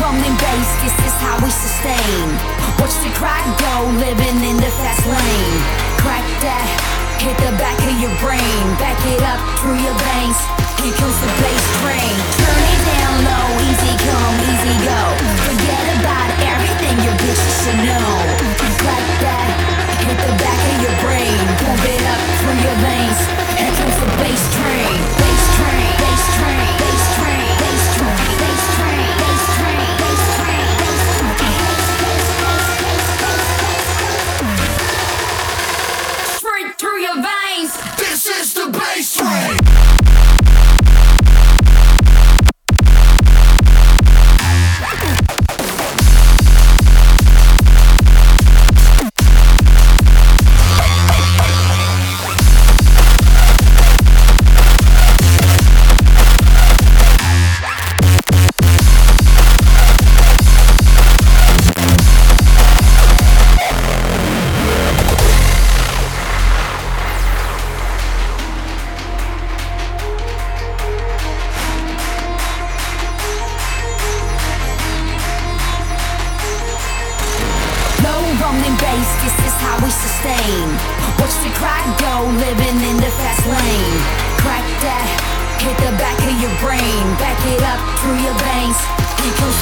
rolling bass, this is how we sustain. Watch the clock go, living in the fast lane. Crack that, hit the back of your brain. Back it up through your veins. Here comes the bass train. Turn it down low, easy come, easy go. Forget about everything your bitches should know. Crack that, hit the back of your brain. Pump it up through your veins. Here comes the bass train. Bass train, bass train, bass train, bass train, bass train, bass train, bass train, bass train. Straight through your veins. This is the bass train. Rolling bass, this is how we sustain. Watch the clock go, living in the fast lane. Crack that, hit the back of your brain. Back it up through your veins. Here comes